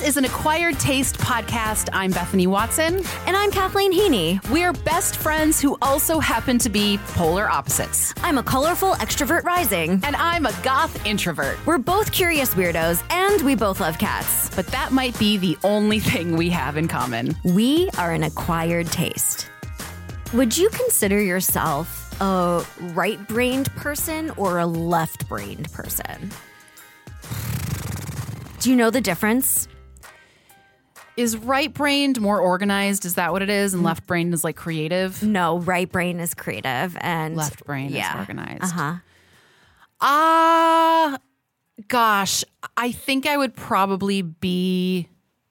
is an Acquired Taste podcast. I'm Bethany Watson. And I'm Kathleen Heaney. We're best friends who also happen to be polar opposites. I'm a colorful extrovert rising. And I'm a goth introvert. We're both curious weirdos, and we both love cats. But that might be the only thing we have in common. We are an acquired taste. Would you consider yourself a right-brained person or a left-brained person? Do you know the difference? Is right-brained more organized? Is that what it is? And left-brained is like creative? No, right brain is creative and Left brain is organized. Gosh, I think I would probably be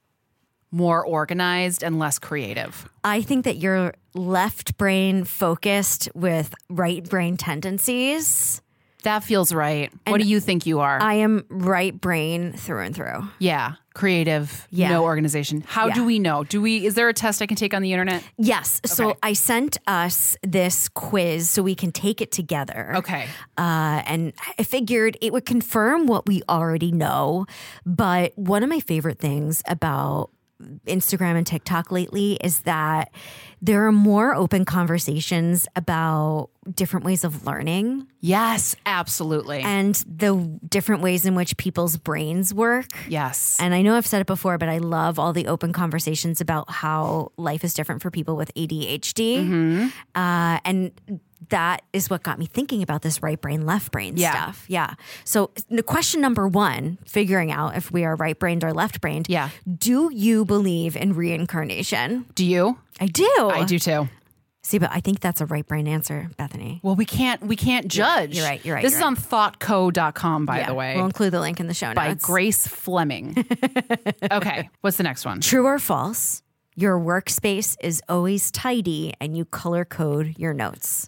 more organized and less creative. I think that you're left brain focused with right brain tendencies. That feels right. What do you think you are? I am right brain through and through. Yeah. Creative, no organization. How do we know? Is there a test I can take on the internet? Yes. So I sent us this quiz so we can take it together. Okay. And I figured it would confirm what we already know. But one of my favorite things about Instagram and TikTok lately is that there are more open conversations about different ways of learning. Yes, absolutely. And the different ways in which people's brains work. Yes. And I know I've said it before, but I love all the open conversations about how life is different for people with ADHD. Mm-hmm. And that is what got me thinking about this right brain, left brain stuff. Yeah. So the question number one, figuring out if we are right brained or left brained. Yeah. Do you believe in reincarnation? Do you? I do. I do too. See, but I think that's a right brain answer, Bethany. Well, we can't judge. You're right. This is on thoughtco.com, by the way. We'll include the link in the show notes. By Grace Fleming. Okay. What's the next one? True or false? Your workspace is always tidy and you color code your notes.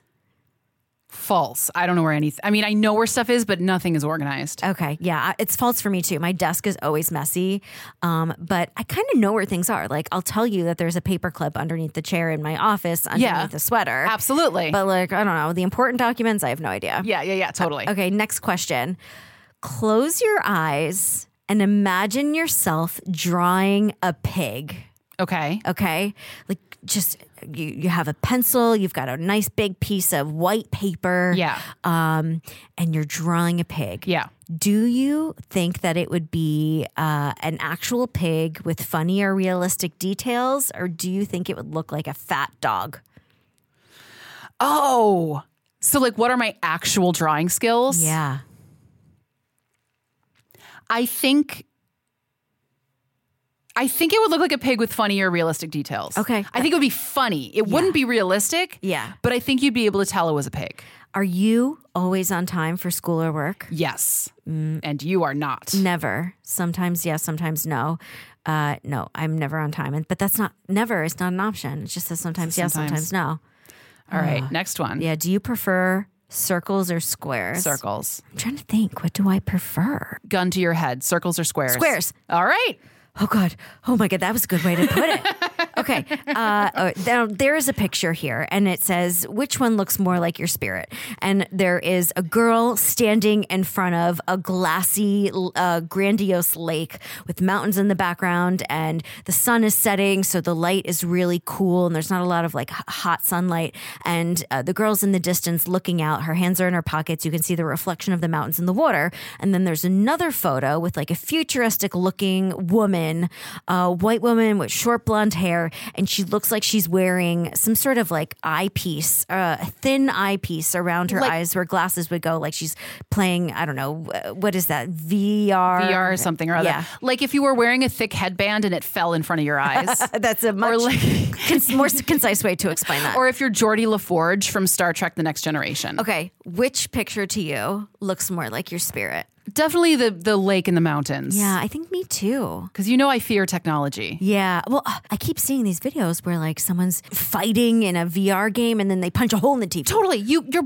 False. I don't know where anything. I mean, I know where stuff is, but nothing is organized. Okay. Yeah. It's false for me too. My desk is always messy. But I kind of know where things are. Like, I'll tell you that there's a paper clip underneath the chair in my office underneath the sweater. Absolutely. But like, I don't know. The important documents, I have no idea. Yeah. Totally. Okay. Next question. Close your eyes and imagine yourself drawing a pig. Okay. Like, just you have a pencil, you've got a nice big piece of white paper. Yeah. And you're drawing a pig. Yeah. Do you think that it would be an actual pig with funny or realistic details, or do you think it would look like a fat dog? Oh, so like, what are my actual drawing skills? Yeah. I think it would look like a pig with funny or realistic details. Okay. I think it would be funny. It wouldn't be realistic. Yeah. But I think you'd be able to tell it was a pig. Are you always on time for school or work? Yes. And you are not. Never. Sometimes yes, sometimes no. No, I'm never on time. But that's not never. It's not an option. It just says sometimes yes, sometimes no. All right. Next one. Yeah. Do you prefer circles or squares? Circles. I'm trying to think. What do I prefer? Gun to your head. Circles or squares? Squares. All right. Oh, God. Oh, my God. That was a good way to put it. Okay. There is a picture here, and it says, which one looks more like your spirit? And there is a girl standing in front of a glassy, grandiose lake with mountains in the background, and the sun is setting, so the light is really cool, and there's not a lot of, like, hot sunlight. And the girl's in the distance looking out. Her hands are in her pockets. You can see the reflection of the mountains in the water. And then there's another photo with, like, a futuristic-looking woman, white woman with short blonde hair, and she looks like she's wearing some sort of like eyepiece, a thin eyepiece around her eyes where glasses would go, like she's playing, I don't know, what is that, VR or something or other. Yeah. Like if you were wearing a thick headband and it fell in front of your eyes. That's a much more concise way to explain that. Or if you're Geordie LaForge from Star Trek The Next Generation. Okay, which picture to you looks more like your spirit? Definitely the lake in the mountains. Yeah, I think me too. Because I fear technology. Yeah. Well, I keep seeing these videos where like someone's fighting in a VR game and then they punch a hole in the TV. Totally. Your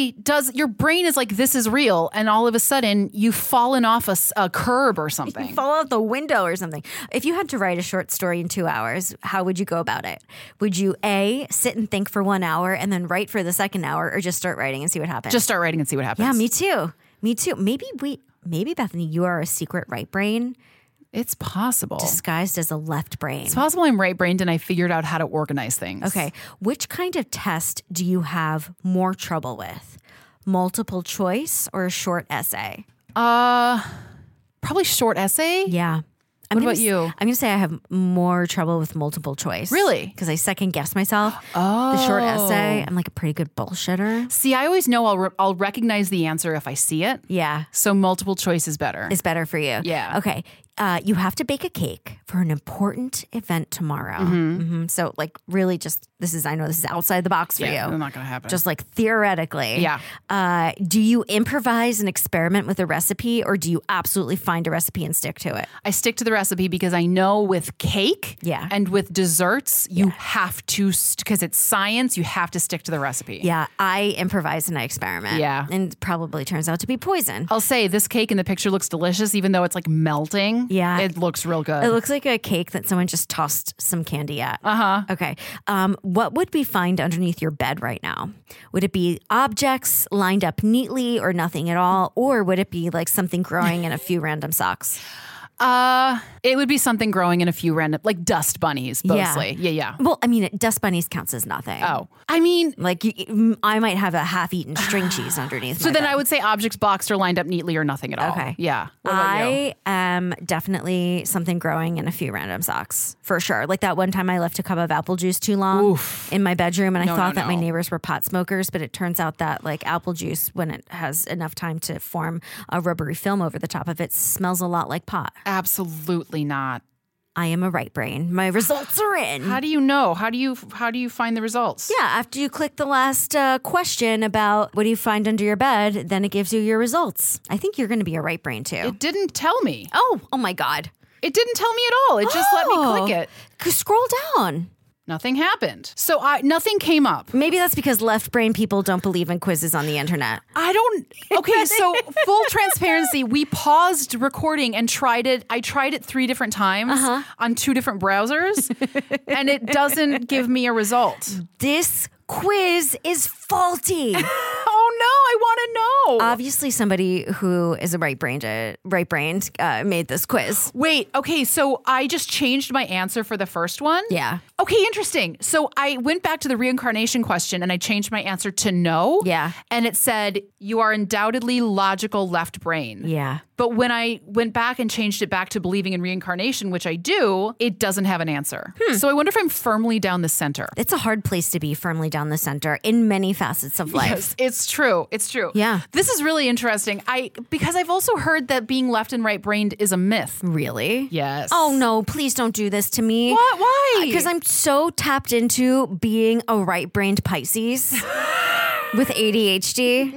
brain is like, this is real. And all of a sudden you've fallen off a curb or something. You fall out the window or something. If you had to write a short story in 2 hours, how would you go about it? Would you A, sit and think for 1 hour and then write for the second hour, or just start writing and see what happens? Just start writing and see what happens. Yeah, me too. Me too. Maybe Bethany, you are a secret right brain. It's possible. disguised as a left brain. It's possible I'm right-brained and I figured out how to organize things. Okay. Which kind of test do you have more trouble with? Multiple choice or a short essay? Probably short essay. Yeah. What about you? I'm going to say I have more trouble with multiple choice. Really? Because I second guess myself. The short essay, I'm like a pretty good bullshitter. See, I always know I'll recognize the answer if I see it. Yeah. So multiple choice is better. Is better for you. Yeah. Okay. You have to bake a cake for an important event tomorrow. So, like, really just, I know this is outside the box for Yeah, you. not going to happen. Just like theoretically. Yeah. Do you improvise and experiment with a recipe, or do you absolutely find a recipe and stick to it? I stick to the recipe because I know with cake Yeah. and with desserts, you have to, because it's science, you have to stick to the recipe. Yeah, I improvise and I experiment. Yeah. And probably turns out to be poison. I'll say this cake in the picture looks delicious, even though it's like melting. Yeah. It looks real good. It looks like a cake that someone just tossed some candy at. Okay. What would we find underneath your bed right now? Would it be objects lined up neatly or nothing at all? Or would it be like something growing in a few random socks? It would be something growing in a few random, like dust bunnies, mostly. Yeah. Well, I mean, dust bunnies counts as nothing. Oh, I mean, Like, I might have a half-eaten string cheese underneath so my then bed. I would say objects boxed or lined up neatly or nothing at all. Okay. Yeah. What about you? I am definitely something growing in a few random socks, for sure. Like that one time I left a cup of apple juice too long in my bedroom, and I thought that my neighbors were pot smokers, but it turns out that like apple juice, when it has enough time to form a rubbery film over the top of it, smells a lot like pot. Absolutely not. I am a right brain. My results are in. How do you know? How do you find the results? Yeah, after you click the last question about what do you find under your bed, then it gives you your results. I think you're going to be a right brain too. It didn't tell me. Oh my God. It didn't tell me at all. It just let me click it. Scroll down. Nothing happened. So nothing came up. Maybe that's because left brain people don't believe in quizzes on the internet. Okay, so full transparency, we paused recording and tried it. I tried it 3 different times on 2 different browsers, and it doesn't give me a result. This quiz is faulty. Oh no, I want to know. Obviously, somebody who is a right-brained made this quiz. Wait, okay, so I just changed my answer for the first one? Yeah. Okay, interesting. So I went back to the reincarnation question and I changed my answer to no. Yeah. And it said, you are undoubtedly logical left brain. Yeah. But when I went back and changed it back to believing in reincarnation, which I do, it doesn't have an answer. So I wonder if I'm firmly down the center. It's a hard place to be firmly down the center in many facets of life. Yes, it's true. It's true. Yeah. This is really interesting. Because I've also heard that being left and right brained is a myth. Really? Yes. Oh no, please don't do this to me. What? Why? Because I'm so tapped into being a right-brained Pisces with ADHD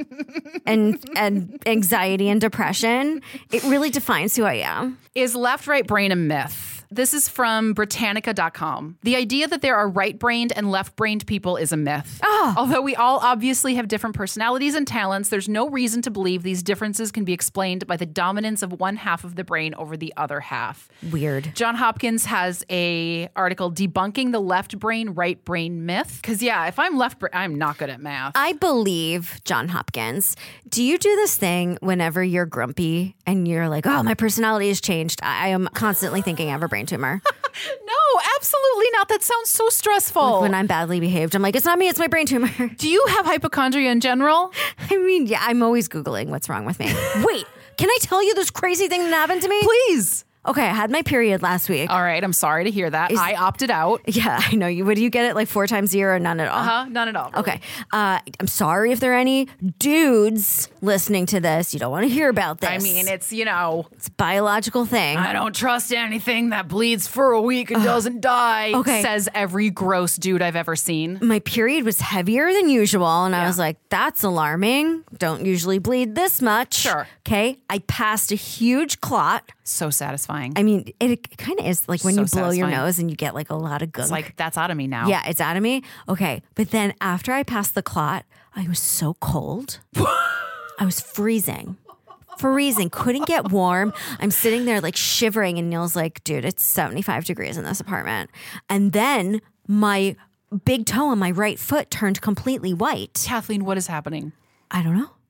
and anxiety and depression. It really defines who I am. Is left-right brain a myth? This is from Britannica.com. The idea that there are right-brained and left-brained people is a myth. Although we all obviously have different personalities and talents, there's no reason to believe these differences can be explained by the dominance of one half of the brain over the other half. Weird. John Hopkins has a article debunking the left brain, right brain myth. Because if I'm left brain, I'm not good at math. I believe John Hopkins. Do you do this thing whenever you're grumpy and you're like, oh, my personality has changed? I am constantly thinking I have a brain tumor. No, absolutely not. That sounds so stressful. When I'm badly behaved, I'm like, it's not me, it's my brain tumor. Do you have hypochondria in general? I mean, yeah, I'm always Googling what's wrong with me. Wait, can I tell you this crazy thing that happened to me? Please. Okay, I had my period last week. All right, I'm sorry to hear that. I opted out. Yeah, I know. What do you get it like 4 times a year or none at all? None at all. Really. Okay. I'm sorry if there are any dudes listening to this. You don't want to hear about this. I mean, it's it's a biological thing. I don't trust anything that bleeds for a week and doesn't die, Okay. says every gross dude I've ever seen. My period was heavier than usual, and I was like, that's alarming. Don't usually bleed this much. Sure. Okay. I passed a huge clot. So satisfying. I mean, it kind of is like when So you blow your satisfying. nose and you get like a lot of gunk. It's like, that's out of me now. Yeah, it's out of me. Okay. But then after I passed the clot, I was so cold. I was freezing. Couldn't get warm. I'm sitting there like shivering, and Neil's like, dude, it's 75 degrees in this apartment. And then my big toe on my right foot turned completely white. Kathleen, what is happening? I don't know.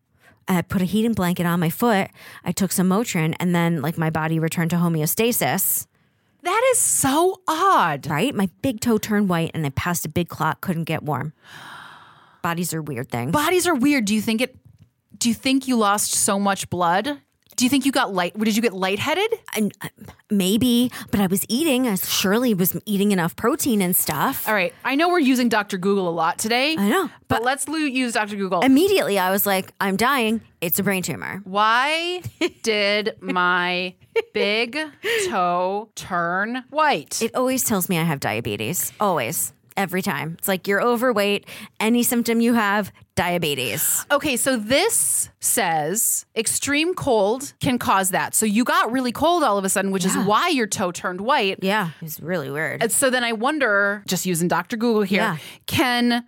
I put a heating blanket on my foot. I took some Motrin, and then like my body returned to homeostasis. That is so odd. Right? My big toe turned white, and I passed a big clot. Couldn't get warm. Bodies are weird things. Bodies are weird. Do you think you lost so much blood? Do you think you got did you get lightheaded? Maybe, but I was eating. I surely was eating enough protein and stuff. All right. I know we're using Dr. Google a lot today. I know. But let's use Dr. Google. Immediately, I was like, I'm dying. It's a brain tumor. Why did my big toe turn white? It always tells me I have diabetes. Always. Every time. It's like you're overweight. Any symptom you have, diabetes. Okay, so this says extreme cold can cause that. So you got really cold all of a sudden, which is why your toe turned white. Yeah, it's really weird. And so then I wonder, just using Dr. Google here, can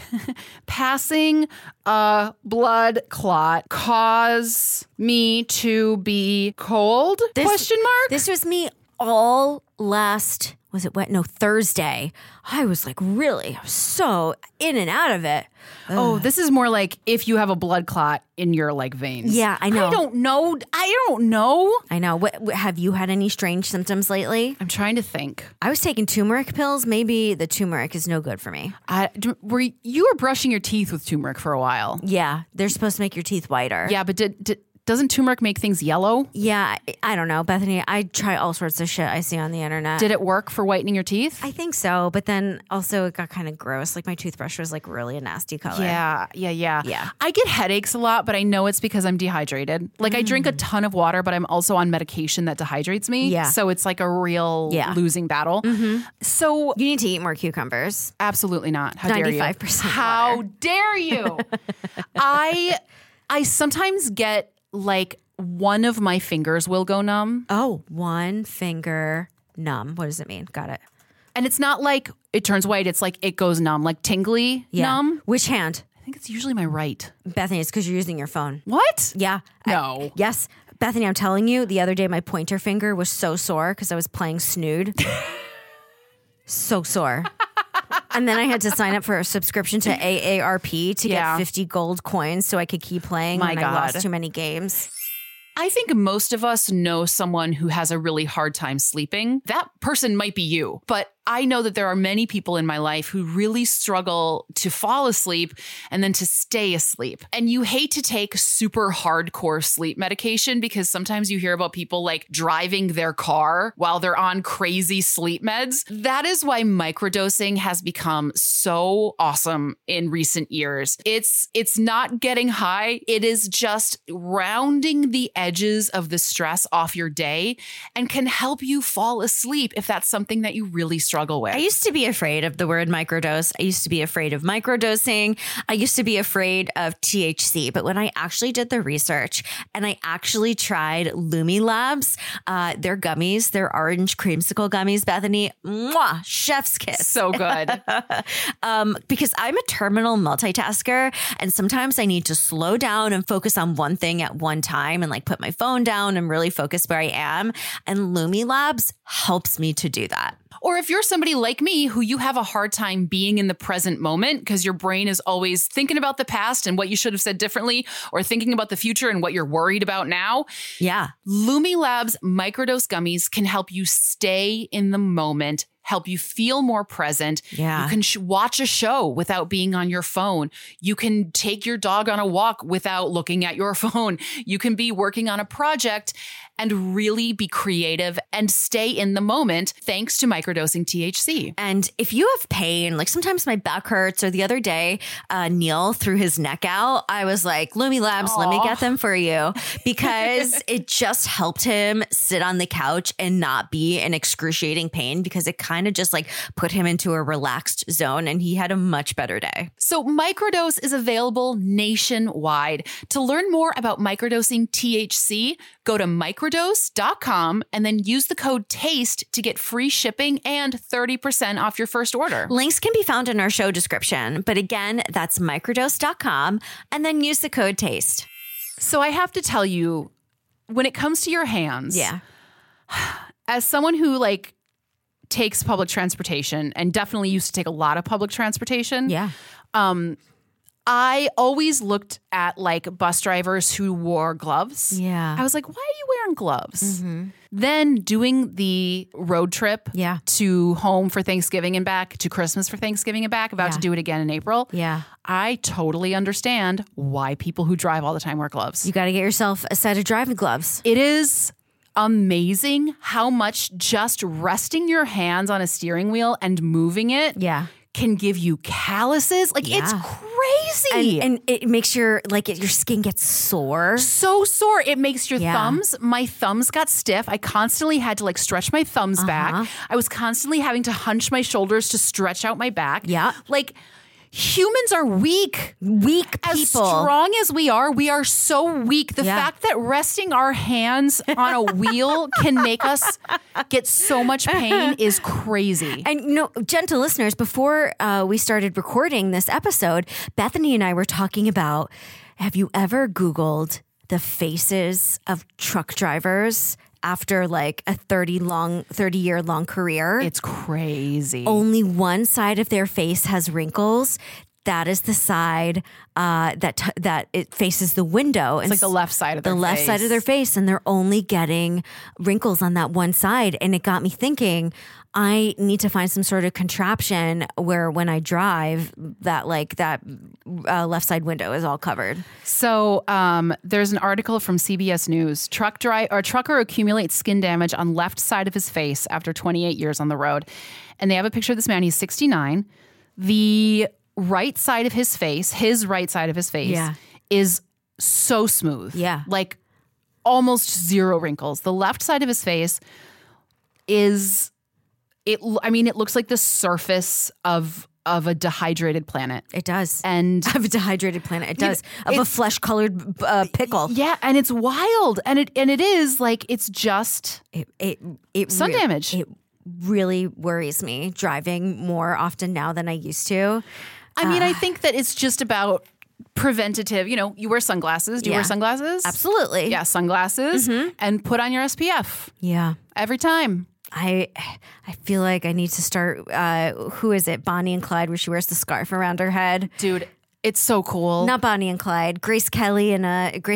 passing a blood clot cause me to be cold? Question mark? This was me all last... Was it what? No, Thursday. I was like, really? I was so in and out of it. Oh, this is more like if you have a blood clot in your like veins. Yeah, I know. I don't know. I know. What have you had any strange symptoms lately? I'm trying to think. I was taking turmeric pills. Maybe the turmeric is no good for me. You were brushing your teeth with turmeric for a while. Yeah, they're supposed to make your teeth whiter. Yeah, but doesn't turmeric make things yellow? Yeah, I don't know, Bethany. I try all sorts of shit I see on the internet. Did it work for whitening your teeth? I think so, but then also it got kind of gross. Like my toothbrush was like really a nasty color. Yeah. I get headaches a lot, but I know it's because I'm dehydrated. Like I drink a ton of water, but I'm also on medication that dehydrates me. Yeah. So it's like a real losing battle. Mm-hmm. So you need to eat more cucumbers. Absolutely not. How dare you? 95% How water. dare you? I sometimes get like one of my fingers will go numb. Oh, one finger numb. What does it mean? Got it. And it's not like it turns white. It's like it goes numb, like tingly numb. Which hand? I think it's usually my right. Bethany, it's because you're using your phone. What? Yeah. No. Yes. Bethany, I'm telling you, the other day my pointer finger was so sore because I was playing Snood. So sore. And then I had to sign up for a subscription to AARP to get 50 gold coins so I could keep playing when I lost too many games. I think most of us know someone who has a really hard time sleeping. That person might be you, but I know that there are many people in my life who really struggle to fall asleep and then to stay asleep. And you hate to take super hardcore sleep medication because sometimes you hear about people like driving their car while they're on crazy sleep meds. That is why microdosing has become so awesome in recent years. It's not getting high. It is just rounding the edges of the stress off your day and can help you fall asleep if that's something that you really struggle with. I used to be afraid of the word microdose. I used to be afraid of microdosing. I used to be afraid of THC. But when I actually did the research and I actually tried Lumi Labs, their gummies, their orange creamsicle gummies, Bethany, mwah, chef's kiss. So good. Because I'm a terminal multitasker and sometimes I need to slow down and focus on one thing at one time and like put my phone down and really focus where I am. And Lumi Labs helps me to do that. Or if you're somebody like me who you have a hard time being in the present moment because your brain is always thinking about the past and what you should have said differently or thinking about the future and what you're worried about now. Yeah. Lumi Labs microdose gummies can help you stay in the moment, help you feel more present. Yeah. You can watch a show without being on your phone. You can take your dog on a walk without looking at your phone. You can be working on a project and really be creative and stay in the moment thanks to microdosing THC. And if you have pain, like sometimes my back hurts, or the other day, Neil threw his neck out. I was like, Lumi Labs, let me get them for you, because it just helped him sit on the couch and not be in excruciating pain, because it kind of just like put him into a relaxed zone and he had a much better day. So microdose is available nationwide. To learn more about microdosing THC, go to microdose.com and then use the code TASTE to get free shipping and 30% off your first order. Links can be found in our show description. But again, that's microdose.com and then use the code TASTE. So I have to tell you, when it comes to your hands, as someone who like takes public transportation and definitely used to take a lot of public transportation, I always looked at like bus drivers who wore gloves. Yeah. I was like, why are you wearing gloves? Then doing the road trip to home for Thanksgiving and back, to Christmas for Thanksgiving and back, about to do it again in April. Yeah. I totally understand why people who drive all the time wear gloves. You got to get yourself a set of driving gloves. It is amazing how much just resting your hands on a steering wheel and moving it can give you calluses. Like it's crazy. And it makes your skin gets sore. So sore. It makes your thumbs. My thumbs got stiff. I constantly had to like stretch my thumbs back. I was constantly having to hunch my shoulders to stretch out my back. Yeah. Like humans are weak. Weak people. As strong as we are so weak. The fact that resting our hands on a wheel can make us get so much pain is crazy. And gentle listeners, before we started recording this episode, Bethany and I were talking about, have you ever Googled the faces of truck drivers after like a 30-year long career? It's crazy. Only one side of their face has wrinkles. That is the side that it faces the window. It's like the left side of their face. The left side of their face, and they're only getting wrinkles on that one side. And it got me thinking, I need to find some sort of contraption where when I drive, that left side window is all covered. So there's an article from CBS News. Trucker accumulates skin damage on left side of his face after 28 years on the road. And they have a picture of this man. He's 69. The right side of his face, is so smooth. Yeah. Like almost zero wrinkles. The left side of his face is... it looks like the surface of a dehydrated planet. It does. And of a dehydrated planet. It does. Of a flesh-colored pickle. Yeah, and it's wild. And it is like it's just sun damage. It really worries me driving more often now than I used to. I think that it's just about preventative. You wear sunglasses. Do you wear sunglasses? Absolutely. Yeah, sunglasses and put on your SPF. Yeah. Every time. I feel like I need to start. Who is it? Bonnie and Clyde, where she wears the scarf around her head. Dude, it's so cool. Not Bonnie and Clyde. Grace Kelly and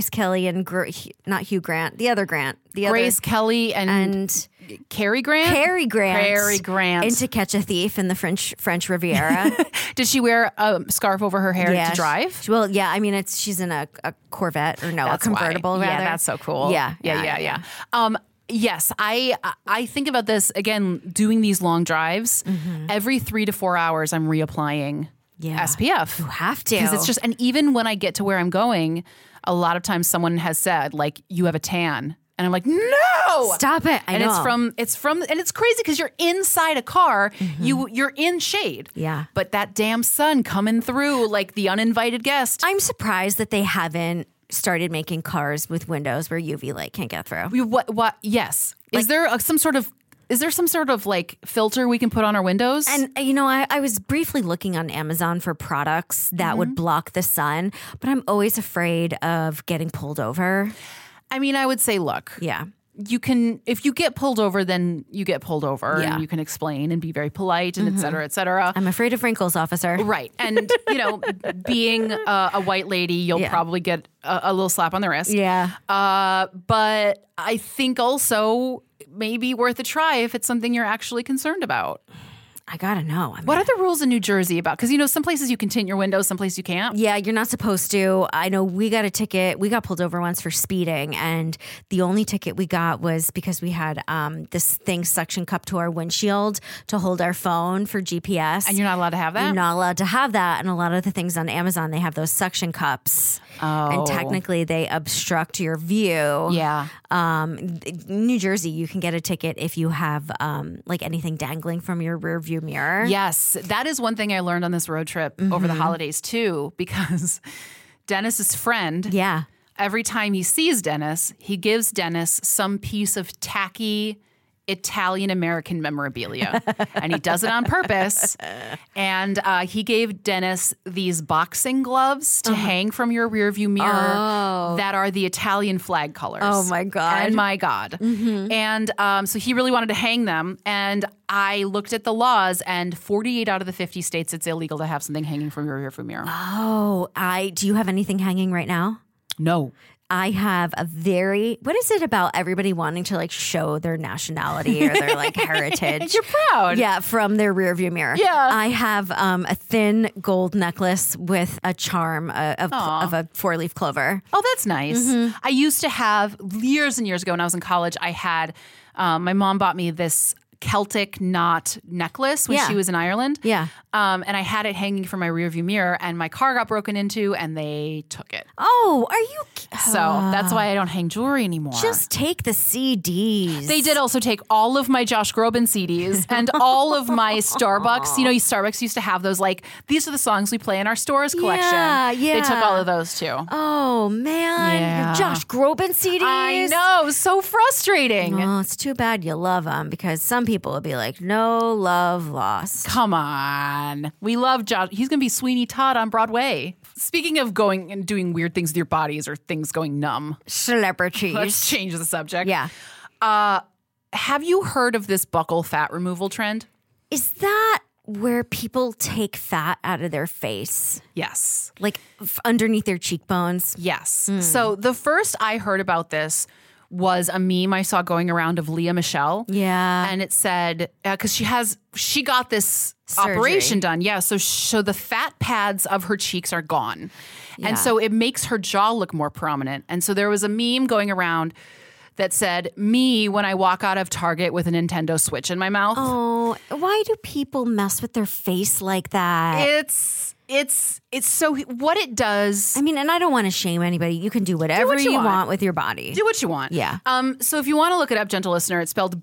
not Hugh Grant. The other Grant. Grace Kelly and Cary Grant. Cary Grant. In To Catch a Thief in the French Riviera. Did she wear a scarf over her hair to drive? Well, yeah. I mean, she's in a Corvette or a convertible. Rather. Yeah, that's so cool. Yeah. Yes, I think about this again, doing these long drives. Every 3 to 4 hours, I'm reapplying SPF. You have to. Because it's just, and even when I get to where I'm going, a lot of times someone has said, like, you have a tan. And I'm like, no! Stop it. I know. It's from, and it's crazy because you're inside a car, you're in shade. Yeah. But that damn sun coming through like the uninvited guest. I'm surprised that they haven't started making cars with windows where UV light can't get through. What? Yes. Is there some sort of like filter we can put on our windows? And I was briefly looking on Amazon for products that would block the sun, but I'm always afraid of getting pulled over. I would say, look. Yeah. You can, if you get pulled over, then you get pulled over and you can explain and be very polite and et cetera, et cetera. I'm afraid of wrinkles, officer. Right. And, being a white lady, you'll probably get a little slap on the wrist. Yeah. But I think also maybe worth a try if it's something you're actually concerned about. I gotta know. What are the rules in New Jersey about? Because, some places you can tint your windows, some places you can't. Yeah, you're not supposed to. I know we got a ticket. We got pulled over once for speeding, and the only ticket we got was because we had this thing suction cup to our windshield to hold our phone for GPS. And you're not allowed to have that? You're not allowed to have that. And a lot of the things on Amazon, they have those suction cups. Oh. And technically, they obstruct your view. Yeah. New Jersey, you can get a ticket if you have anything dangling from your rear view mirror. Yes, that is one thing I learned on this road trip over the holidays too, because Dennis's friend, every time he sees Dennis, he gives Dennis some piece of tacky Italian American memorabilia. And he does it on purpose. And he gave Dennis these boxing gloves to hang from your rearview mirror that are the Italian flag colors. Oh, my God. And my God. And so he really wanted to hang them. And I looked at the laws, and 48 out of the 50 states, it's illegal to have something hanging from your rearview mirror. Oh, do you have anything hanging right now? No. I have what is it about everybody wanting to like show their nationality or their like heritage? You're proud. Yeah, from their rearview mirror. Yeah. I have a thin gold necklace with a charm of a 4-leaf clover. Oh, that's nice. I used to have, years and years ago when I was in college, I had, my mom bought me this Celtic knot necklace when she was in Ireland. Yeah. And I had it hanging from my rearview mirror, and my car got broken into, and they took it. Oh, are you? So that's why I don't hang jewelry anymore. Just take the CDs. They did also take all of my Josh Groban CDs and all of my Starbucks. You know, Starbucks used to have those, like, these are the songs we play in our stores collection. Yeah. They took all of those too. Oh, man. Yeah. Your Josh Groban CDs. I know. So frustrating. Oh, it's too bad you love them, because some people will be like, no love lost. Come on. We love Josh. He's going to be Sweeney Todd on Broadway. Speaking of going and doing weird things with your bodies or things going numb. Celebrities. Let's change the subject. Yeah. Have you heard of this buccal fat removal trend? Is that where people take fat out of their face? Yes. Like underneath their cheekbones? Yes. So the first I heard about this was a meme I saw going around of Leah Michelle. Yeah. And it said, because she got this Surgery. operation done. Yeah. So the fat pads of her cheeks are gone. Yeah. And so it makes her jaw look more prominent. And so there was a meme going around that said, me when I walk out of Target with a Nintendo Switch in my mouth. Oh, why do people mess with their face like that? It's so what it does. I mean, and I don't want to shame anybody. You can do whatever you want with your body. Do what you want. Yeah. So if you want to look it up, gentle listener, it's spelled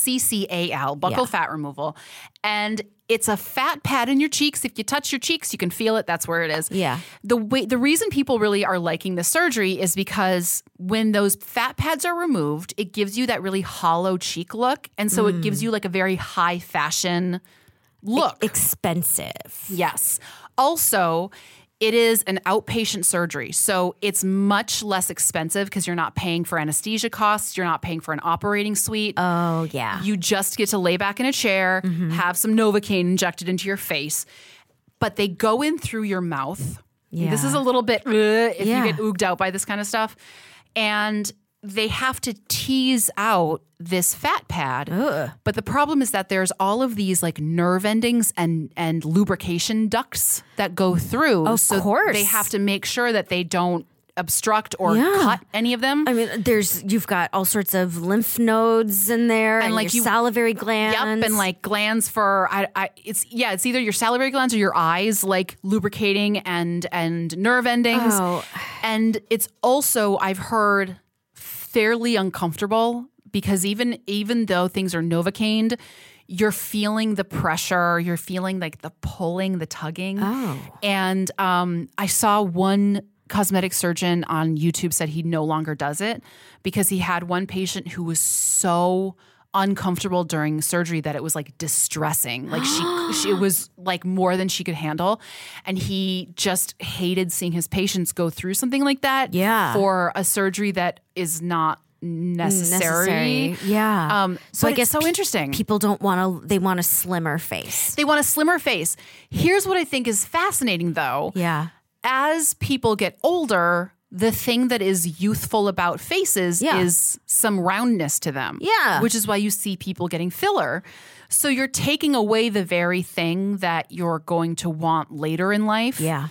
BUCCAL, buccal fat removal. And it's a fat pad in your cheeks. If you touch your cheeks, you can feel it. That's where it is. Yeah. The reason people really are liking the surgery is because when those fat pads are removed, it gives you that really hollow cheek look. And so it gives you like a very high fashion look. Expensive. Yes. Also, it is an outpatient surgery, so it's much less expensive because you're not paying for anesthesia costs. You're not paying for an operating suite. Oh, yeah. You just get to lay back in a chair, have some Novocaine injected into your face, but they go in through your mouth. Yeah. This is a little bit if Yeah. you get ooged out by this kind of stuff. And they have to tease out this fat pad. Ugh. But the problem is that there's all of these like nerve endings and lubrication ducts that go through. Of course. They have to make sure that they don't obstruct or Yeah. cut any of them. I mean, you've got all sorts of lymph nodes in there, and like your salivary glands. Yep, and like glands for it's either your salivary glands or your eyes, like lubricating and nerve endings. Oh. And it's also, I've heard, fairly uncomfortable because even though things are Novocained, you're feeling the pressure, you're feeling like the pulling, the tugging. Oh. And I saw one cosmetic surgeon on YouTube said he no longer does it because he had one patient who was so uncomfortable during surgery that it was like distressing. Like she it was like more than she could handle. And he just hated seeing his patients go through something like that for a surgery that is not necessary. Yeah. So I I guess guess so interesting. People don't want to, they want a slimmer face. They want a slimmer face. Here's what I think is fascinating though. Yeah. As people get older, the thing that is youthful about faces is some roundness to them. Yeah. Which is why you see people getting filler. So you're taking away the very thing that you're going to want later in life. Yeah.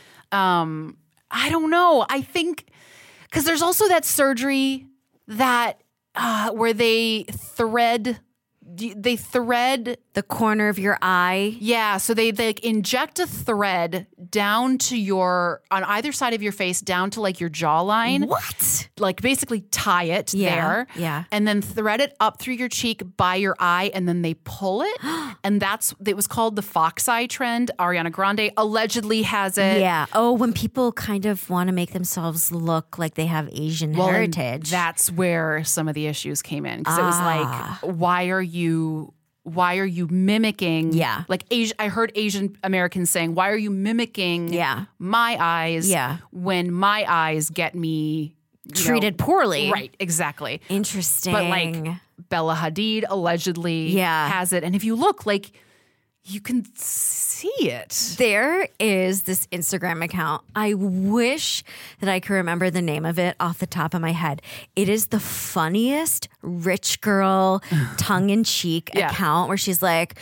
I don't know. I think because there's also that surgery that where they thread they thread The corner of your eye. Yeah, so they like inject a thread down to on either side of your face, down to like your jawline. What? Like basically tie it there. Yeah. And then thread it up through your cheek by your eye, and then they pull it. And it was called the fox eye trend. Ariana Grande allegedly has it. Yeah. Oh, when people kind of want to make themselves look like they have Asian heritage. That's where some of the issues came in. Because it was like, why are you mimicking? Yeah. Like I heard Asian Americans saying, why are you mimicking my eyes when my eyes get me treated poorly? Right, exactly. Interesting. But like Bella Hadid allegedly has it. And if you look, like you can see it. There is this Instagram account. I wish that I could remember the name of it off the top of my head. It is the funniest rich girl tongue-in-cheek account where she's like,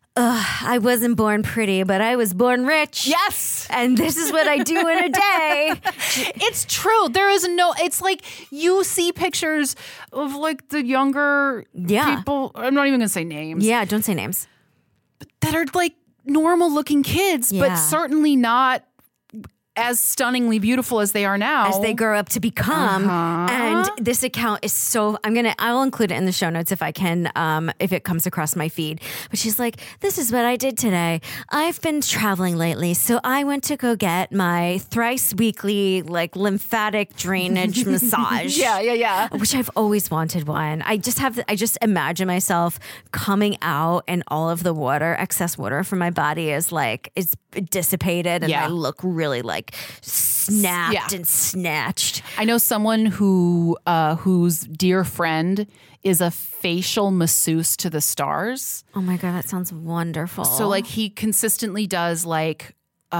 I wasn't born pretty, but I was born rich. Yes. And this is what I do in a day. It's true. There is it's like you see pictures of like the younger people. I'm not even going to say names. Yeah, don't say names. That are like normal looking kids, but certainly not as stunningly beautiful as they are now. As they grow up to become. And this account is so, I'll include it in the show notes if I can, if it comes across my feed. But she's like, this is what I did today. I've been traveling lately, so I went to go get my thrice weekly, like, lymphatic drainage massage. Yeah. Which I've always wanted one. I just imagine myself coming out and all of the excess water from my body is dissipated and I look really like snapped and snatched. I know someone whose dear friend is a facial masseuse to the stars. Oh my God, that sounds wonderful. So like he consistently does like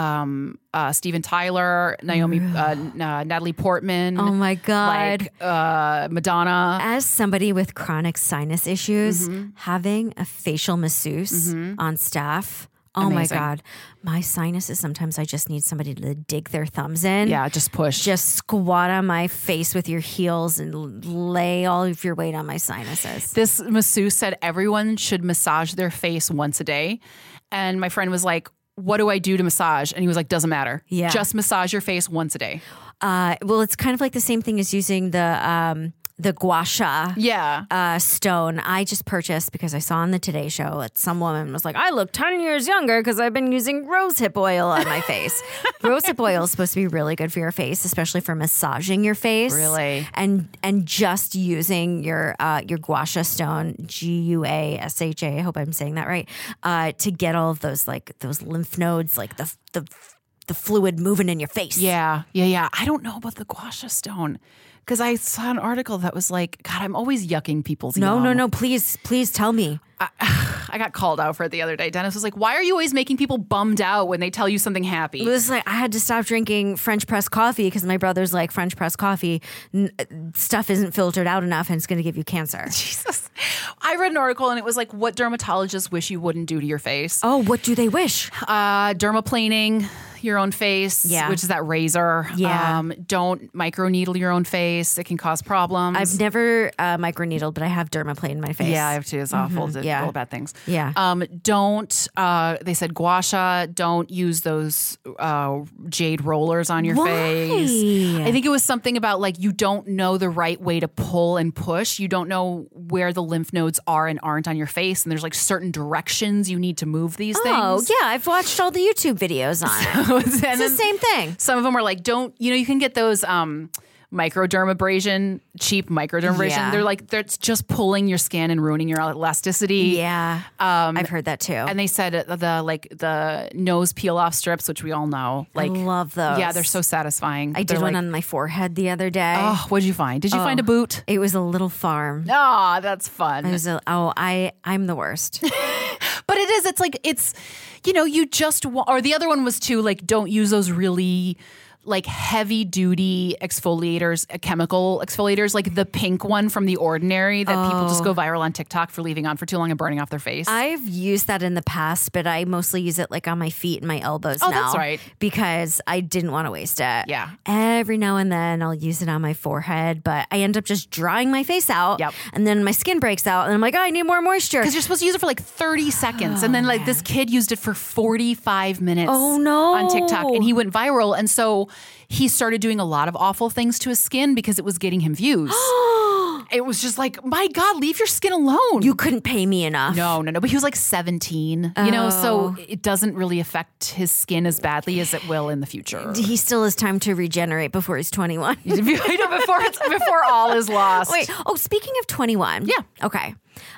Steven Tyler, Natalie Portman. Oh my God. Like Madonna. As somebody with chronic sinus issues, having a facial masseuse on staff. Oh Amazing. my God. My sinuses, sometimes I just need somebody to dig their thumbs in. Yeah, just push. Just squat on my face with your heels and lay all of your weight on my sinuses. This masseuse said everyone should massage their face once a day. And my friend was like, what do I do to massage? And he was like, doesn't matter. Yeah. Just massage your face once a day. Well, it's kind of like the same thing as using the gua sha stone I just purchased because I saw on the Today Show that some woman was like, I look 10 years younger because I've been using rosehip oil on my face. Rosehip oil is supposed to be really good for your face, especially for massaging your face. Really? And just using your gua sha stone, GUASHA, I hope I'm saying that right, to get all of those lymph nodes, like the fluid moving in your face. Yeah. I don't know about the gua sha stone. Because I saw an article that was like, God, I'm always yucking people's yum. No. Please tell me. I got called out for it the other day. Dennis was like, why are you always making people bummed out when they tell you something happy? It was like, I had to stop drinking French press coffee because my brother's like, French press coffee, stuff isn't filtered out enough and it's going to give you cancer. Jesus. I read an article and it was like, what dermatologists wish you wouldn't do to your face. Oh, what do they wish? Dermaplaning your own face, which is that razor. Yeah. Don't microneedle your own face. It can cause problems. I've never microneedled, but I have dermaplaned my face. Yeah, I have too. It's awful. It's all bad things. Yeah. Don't, they said gua sha, don't use those jade rollers on your face. I think it was something about like you don't know the right way to pull and push. You don't know where the lymph nodes are and aren't on your face. And there's like certain directions you need to move these things. Oh, yeah. I've watched all the YouTube videos on it. It's the same thing. Some of them are like, you can get those microdermabrasion, cheap microdermabrasion. Yeah. They're like, it's just pulling your skin and ruining your elasticity. Yeah. I've heard that too. And they said the nose peel off strips, which we all know. Like, I love those. Yeah, they're so satisfying. I did one on my forehead the other day. Oh, what'd you find? Did you find a boot? It was a little farm. Oh, that's fun. I'm the worst. But it is. It's like, you just want, or the other one was too, like, don't use those really like heavy duty exfoliators, chemical exfoliators, like the pink one from The Ordinary that people just go viral on TikTok for leaving on for too long and burning off their face. I've used that in the past, but I mostly use it like on my feet and my elbows now. Oh, that's right. Because I didn't want to waste it. Yeah. Every now and then I'll use it on my forehead, but I end up just drying my face out. Yep. And then my skin breaks out and I'm like, oh, I need more moisture. Because you're supposed to use it for like 30 seconds. And then like this kid used it for 45 minutes on TikTok and he went viral. And so he started doing a lot of awful things to his skin because it was getting him views. It was just like, my God, leave your skin alone. You couldn't pay me enough. No. But he was like 17, so it doesn't really affect his skin as badly as it will in the future. He still has time to regenerate before he's 21. before all is lost. Wait, speaking of 21. Yeah. Okay.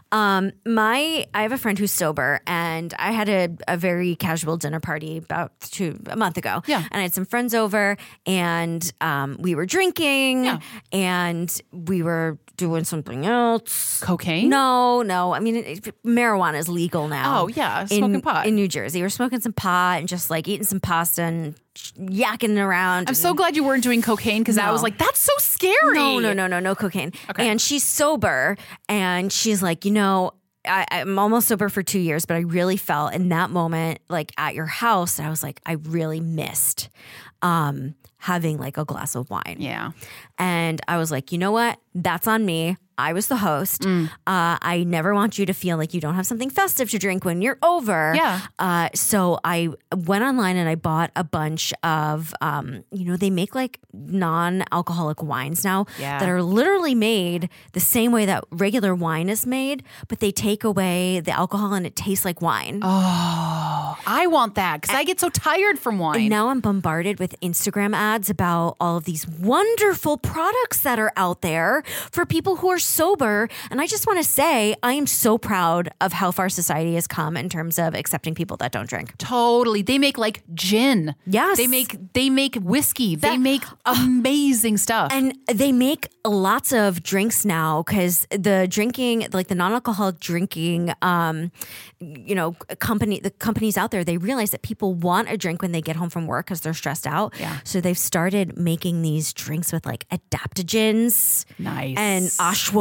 I have a friend who's sober, and I had a very casual dinner party about a month ago. Yeah. And I had some friends over, and we were drinking, and we were doing something else. Cocaine? No. I mean, marijuana is legal now. Oh, yeah. Smoking pot. In New Jersey. We're smoking some pot and just like eating some pasta and yakking around. I'm so glad you weren't doing cocaine because I was like, that's so scary. No cocaine. Okay. And she's sober and she's like, I'm almost sober for 2 years, but I really felt in that moment, like at your house, I was like, I really missed having like a glass of wine. Yeah. And I was like, you know what? That's on me. I was the host. I never want you to feel like you don't have something festive to drink when you're over. Yeah. So I went online and I bought a bunch of, they make like non-alcoholic wines now that are literally made the same way that regular wine is made, but they take away the alcohol and it tastes like wine. Oh, I want that because I get so tired from wine. And now I'm bombarded with Instagram ads about all of these wonderful products that are out there for people who are sober. And I just want to say, I am so proud of how far society has come in terms of accepting people that don't drink. Totally. They make like gin. Yes. They make whiskey. They make amazing stuff. And they make lots of drinks now because the drinking, like the non-alcoholic drinking, the companies out there, they realize that people want a drink when they get home from work because they're stressed out. Yeah. So they've started making these drinks with like adaptogens. Nice. And ashwagandha.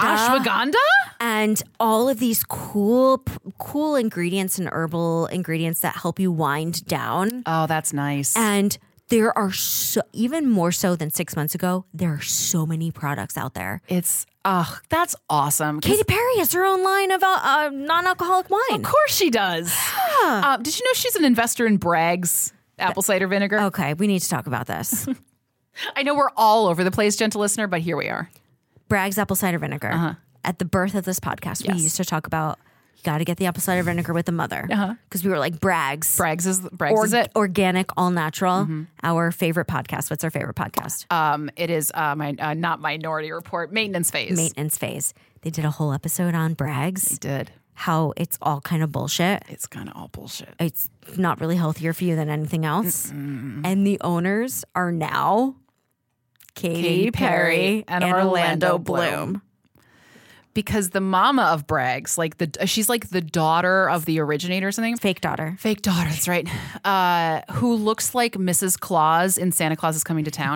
And all of these cool ingredients and herbal ingredients that help you wind down. Oh, that's nice. And there are even more so than 6 months ago, there are so many products out there. That's awesome. Katy Perry has her own line of non-alcoholic wine. Of course she does. Yeah. Did you know she's an investor in Bragg's apple cider vinegar? Okay, we need to talk about this. I know we're all over the place, gentle listener, but here we are. Bragg's apple cider vinegar. At the birth of this podcast, we used to talk about you got to get the apple cider vinegar with the mother because we were like Bragg's. Bragg's is it. Organic, all natural. Our favorite podcast. What's our favorite podcast? It is not Minority Report. Maintenance Phase. Maintenance Phase. They did a whole episode on Bragg's. They did. How it's all kind of bullshit. It's kind of all bullshit. It's not really healthier for you than anything else. And the owners are now Katy Perry and Orlando Bloom. Because the mama of Bragg's, she's like the daughter of the originator or something. Fake daughter, that's right. Who looks like Mrs. Claus in Santa Claus is Coming to Town.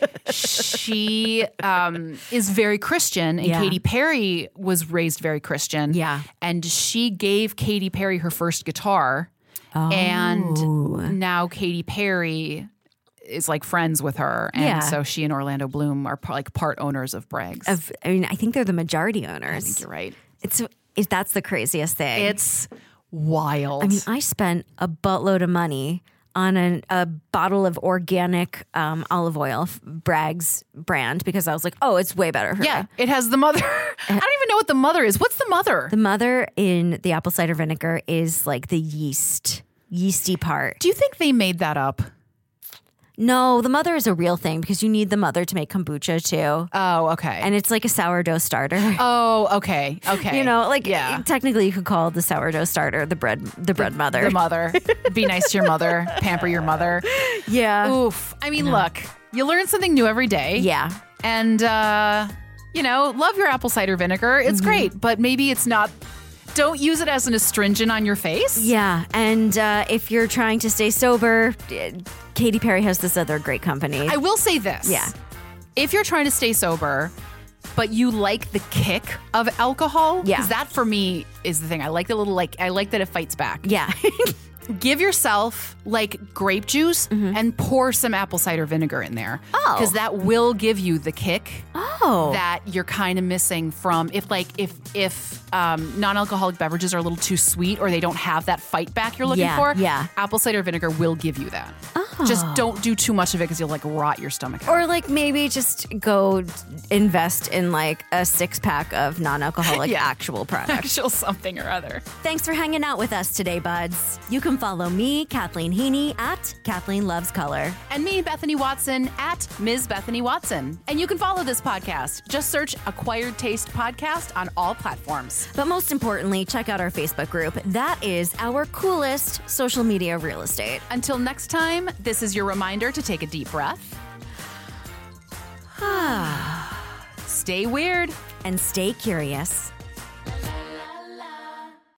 She is very Christian, and Katy Perry was raised very Christian. Yeah. And she gave Katy Perry her first guitar. Oh. And now Katy Perry is like friends with her. And so she and Orlando Bloom are like part owners of Bragg's. I think they're the majority owners. I think you're right. That's the craziest thing. It's wild. I mean, I spent a buttload of money on a bottle of organic olive oil, Bragg's brand, because I was like, oh, it's way better for me. It has the mother. I don't even know what the mother is. What's the mother? The mother in the apple cider vinegar is like the yeasty part. Do you think they made that up? No, the mother is a real thing because you need the mother to make kombucha too. Oh, okay. And it's like a sourdough starter. Oh, okay. Technically you could call the sourdough starter the bread mother. The mother. Be nice to your mother. Pamper your mother. Yeah. Oof. I mean, look, you learn something new every day. Yeah. And, love your apple cider vinegar. It's great, but maybe it's not Don't use it as an astringent on your face. Yeah, and if you're trying to stay sober, Katy Perry has this other great company. I will say this. Yeah. If you're trying to stay sober, but you like the kick of alcohol, because that for me is the thing. I like the little, I like that it fights back. Yeah. Give yourself grape juice and pour some apple cider vinegar in there. Oh. Because that will give you the kick that you're kind of missing from if non-alcoholic beverages are a little too sweet or they don't have that fight back you're looking for. Yeah. Apple cider vinegar will give you that. Oh. Just don't do too much of it because you'll rot your stomach out. Or maybe just go invest in a 6-pack of non-alcoholic actual product. Actual something or other. Thanks for hanging out with us today, buds. You can follow me, Kathleen Heaney, at Kathleen Loves Color. And me, Bethany Watson, at Ms. Bethany Watson. And you can follow this podcast. Just search Acquired Taste Podcast on all platforms. But most importantly, check out our Facebook group. That is our coolest social media real estate. Until next time, this is your reminder to take a deep breath. Stay weird. And stay curious.